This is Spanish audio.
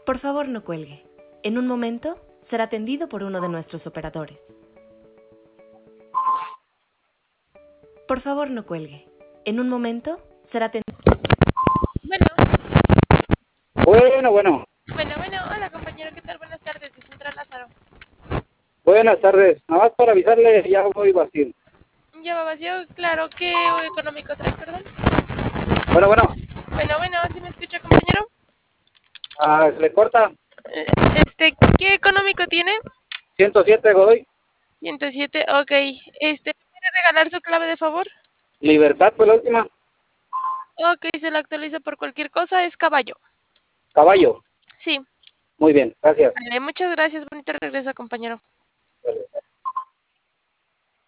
Por favor, no cuelgue. En un momento será atendido por uno de nuestros operadores. Por favor, no cuelgue. En un momento será atendido. Bueno, hola compañero, ¿qué tal? Buenas tardes, de Central Lázaro. Buenas tardes, nada más para avisarle, ya voy vacío. ¿Ya va vacío? Claro, ¿qué económico trae, perdón? Bueno, ¿sí me escucha compañero? ¿Le corta? ¿Qué económico tiene? 107 Godoy. 107, ok. ¿Me quiere regalar su clave de favor? Libertad fue la última. Ok, se la actualiza por cualquier cosa, es caballo. Caballo. Sí. Muy bien, gracias. Vale, muchas gracias, bonito regreso compañero. Vale.